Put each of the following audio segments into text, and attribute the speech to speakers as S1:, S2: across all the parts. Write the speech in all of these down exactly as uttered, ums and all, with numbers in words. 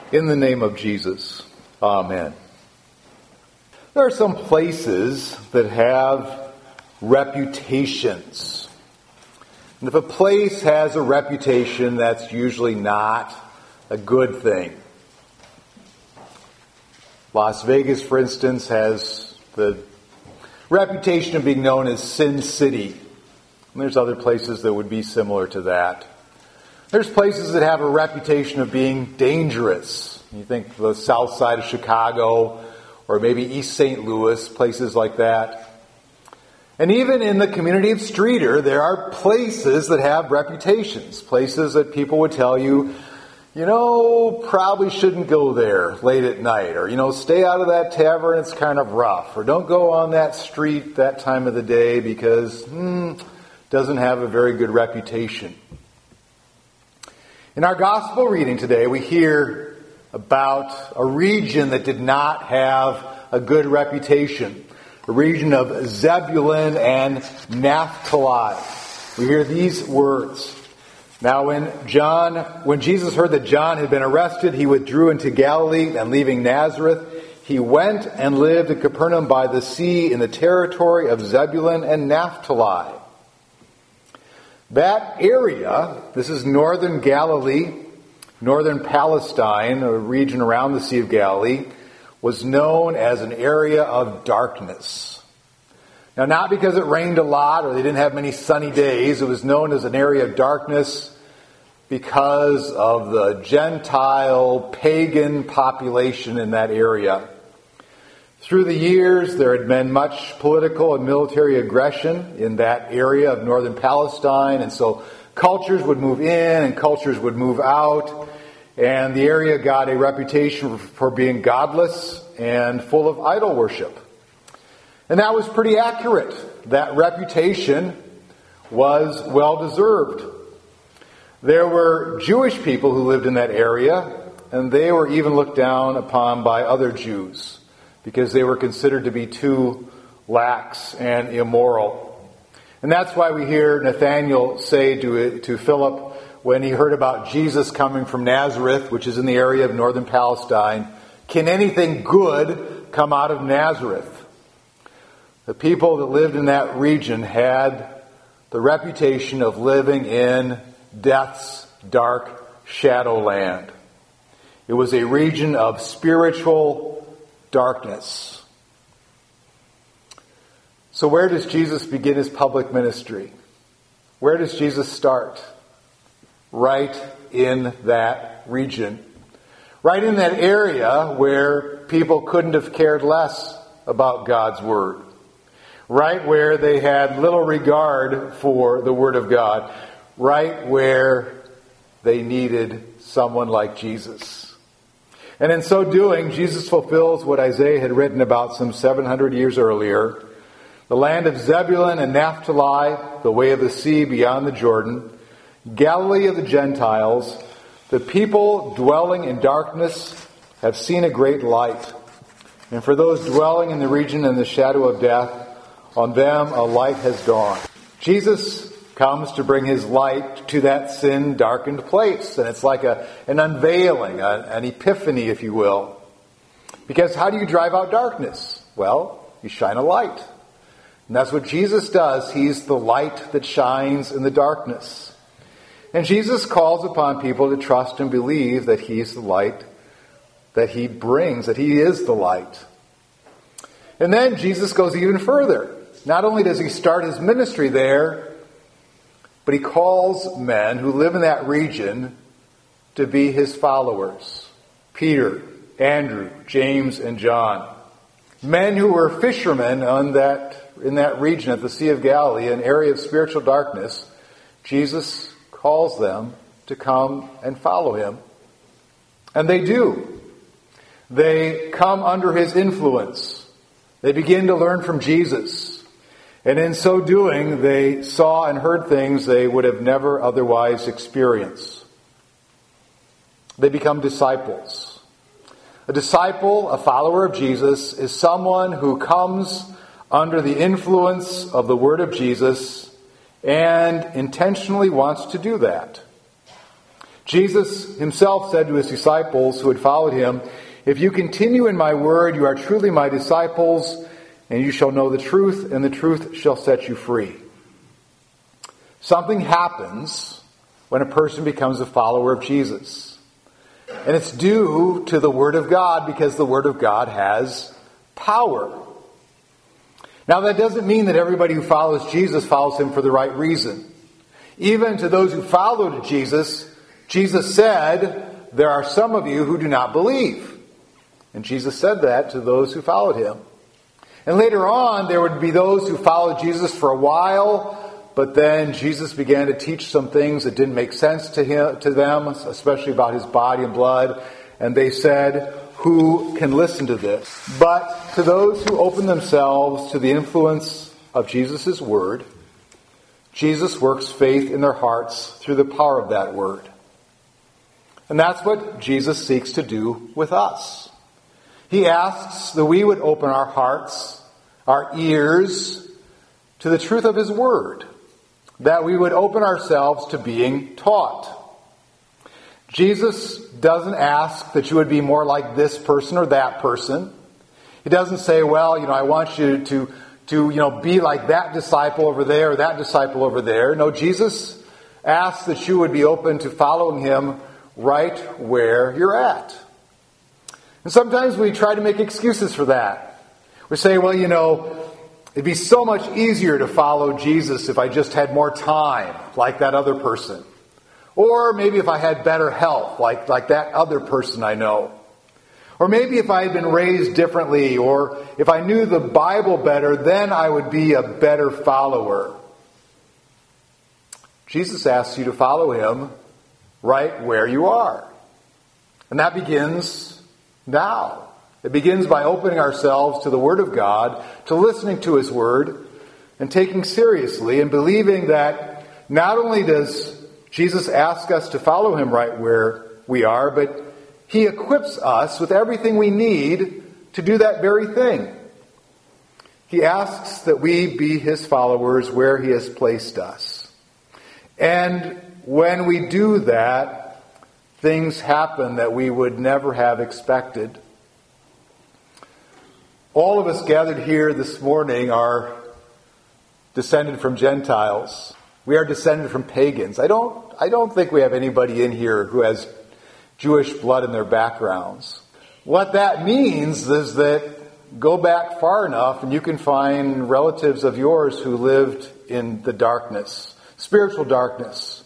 S1: In the name of Jesus, amen. There are some places that have reputations. And if a place has a reputation, that's usually not a good thing. Las Vegas, for instance, has the reputation of being known as Sin City. And there's other places that would be similar to that. There's places that have a reputation of being dangerous. You think the south side of Chicago, or maybe East Saint Louis, places like that. And even in the community of Streator, there are places that have reputations. Places that people would tell you, you know, probably shouldn't go there late at night. Or, you know, stay out of that tavern, it's kind of rough. Or don't go on that street that time of the day because, hmm, doesn't have a very good reputation. In our gospel reading today, we hear about a region that did not have a good reputation. The region of Zebulun and Naphtali. We hear these words. Now when John, when Jesus heard that John had been arrested, he withdrew into Galilee, and leaving Nazareth, he went and lived in Capernaum by the sea in the territory of Zebulun and Naphtali. That area, this is northern Galilee, northern Palestine, a region around the Sea of Galilee, was known as an area of darkness. Now, not because it rained a lot or they didn't have many sunny days. It was known as an area of darkness because of the Gentile, pagan population in that area. Through the years, there had been much political and military aggression in that area of northern Palestine, and so cultures would move in and cultures would move out, and the area got a reputation for being godless and full of idol worship. And that was pretty accurate. That reputation was well-deserved. There were Jewish people who lived in that area, and they were even looked down upon by other Jews, because they were considered to be too lax and immoral. And that's why we hear Nathanael say to, to Philip, when he heard about Jesus coming from Nazareth, which is in the area of northern Palestine, can anything good come out of Nazareth? The people that lived in that region had the reputation of living in death's dark shadowland. It was a region of spiritual darkness. So where does Jesus begin his public ministry? Where does Jesus start? Right in that region. Right in that area where people couldn't have cared less about God's Word. Right where they had little regard for the Word of God. Right where they needed someone like Jesus. And in so doing, Jesus fulfills what Isaiah had written about some seven hundred years earlier. The land of Zebulun and Naphtali, the way of the sea beyond the Jordan, Galilee of the Gentiles, the people dwelling in darkness have seen a great light. And for those dwelling in the region in the shadow of death, on them a light has dawned. Jesus comes to bring his light to that sin-darkened place. And it's like a, an unveiling, a, an epiphany, if you will. Because how do you drive out darkness? Well, you shine a light. And that's what Jesus does. He's the light that shines in the darkness. And Jesus calls upon people to trust and believe that he's the light that he brings, that he is the light. And then Jesus goes even further. Not only does he start his ministry there, but he calls men who live in that region to be his followers. Peter, Andrew, James, and John. Men who were fishermen on that, in that region at the Sea of Galilee, an area of spiritual darkness. Jesus calls them to come and follow him. And they do. They come under his influence. They begin to learn from Jesus. And in so doing, they saw and heard things they would have never otherwise experienced. They become disciples. A disciple, a follower of Jesus, is someone who comes under the influence of the Word of Jesus and intentionally wants to do that. Jesus himself said to his disciples who had followed him, "If you continue in my word, you are truly my disciples, and you shall know the truth, and the truth shall set you free." Something happens when a person becomes a follower of Jesus. And it's due to the Word of God, because the Word of God has power. Now, that doesn't mean that everybody who follows Jesus follows him for the right reason. Even to those who followed Jesus, Jesus said, "There are some of you who do not believe." And Jesus said that to those who followed him. And later on, there would be those who followed Jesus for a while, but then Jesus began to teach some things that didn't make sense to him, to them, especially about his body and blood. And they said, "Who can listen to this?" But to those who open themselves to the influence of Jesus' word, Jesus works faith in their hearts through the power of that word. And that's what Jesus seeks to do with us. He asks that we would open our hearts, our ears, to the truth of his word, that we would open ourselves to being taught. Jesus doesn't ask that you would be more like this person or that person. He doesn't say, well, you know, I want you to, to you know, be like that disciple over there or that disciple over there. No, Jesus asks that you would be open to following him right where you're at. And sometimes we try to make excuses for that. We say, well, you know, it'd be so much easier to follow Jesus if I just had more time, like that other person. Or maybe if I had better health, like, like that other person I know. Or maybe if I had been raised differently, or if I knew the Bible better, then I would be a better follower. Jesus asks you to follow him right where you are. And that begins now. It begins by opening ourselves to the Word of God, to listening to his Word, and taking seriously and believing that not only does Jesus ask us to follow him right where we are, but he equips us with everything we need to do that very thing. He asks that we be his followers where he has placed us. And when we do that, things happen that we would never have expected. All of us gathered here this morning are descended from Gentiles. We are descended from pagans. I don't, I don't think we have anybody in here who has Jewish blood in their backgrounds. What that means is that go back far enough and you can find relatives of yours who lived in the darkness, spiritual darkness.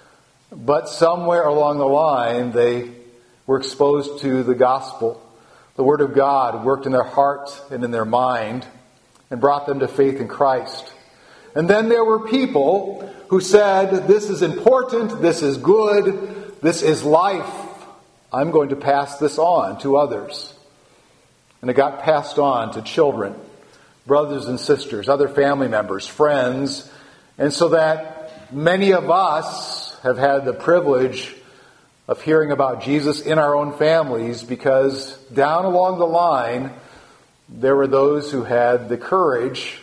S1: But somewhere along the line, they were exposed to the gospel. The Word of God worked in their heart and in their mind and brought them to faith in Christ. And then there were people who said, this is important, this is good, this is life. I'm going to pass this on to others. And it got passed on to children, brothers and sisters, other family members, friends. And so that many of us have had the privilege of hearing about Jesus in our own families, because down along the line, there were those who had the courage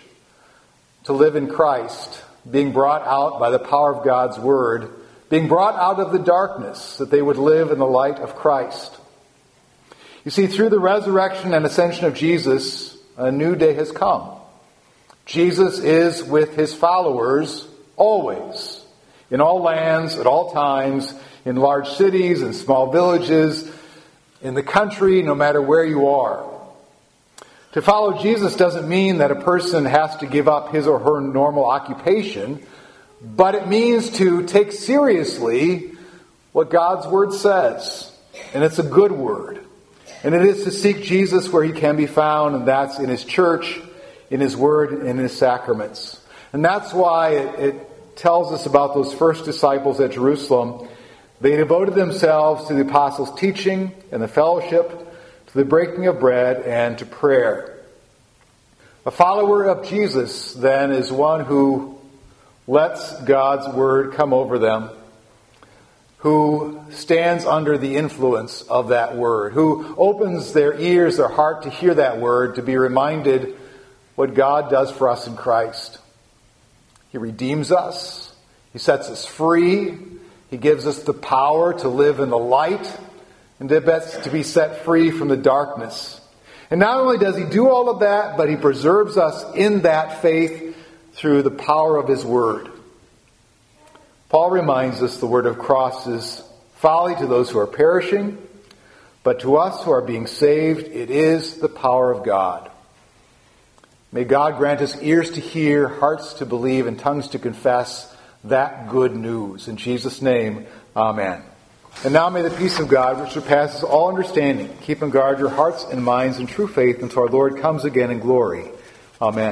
S1: to live in Christ, being brought out by the power of God's Word, being brought out of the darkness, that they would live in the light of Christ. You see, through the resurrection and ascension of Jesus, a new day has come. Jesus is with his followers always, in all lands, at all times, in large cities and small villages, in the country, no matter where you are. To follow Jesus doesn't mean that a person has to give up his or her normal occupation, but it means to take seriously what God's Word says. And it's a good word. And it is to seek Jesus where he can be found, and that's in his church, in his Word, and in his sacraments. And that's why it, it tells us about those first disciples at Jerusalem. They devoted themselves to the apostles' teaching and the fellowship, to the breaking of bread, and to prayer. A follower of Jesus, then, is one who lets God's Word come over them, who stands under the influence of that Word, who opens their ears, their heart to hear that Word, to be reminded what God does for us in Christ. He redeems us. He sets us free. He gives us the power to live in the light and to be set free from the darkness. And not only does he do all of that, but he preserves us in that faith through the power of his word. Paul reminds us the word of cross is folly to those who are perishing, but to us who are being saved, it is the power of God. May God grant us ears to hear, hearts to believe, and tongues to confess that good news. In Jesus' name, amen. And now may the peace of God, which surpasses all understanding, keep and guard your hearts and minds in true faith until our Lord comes again in glory. Amen.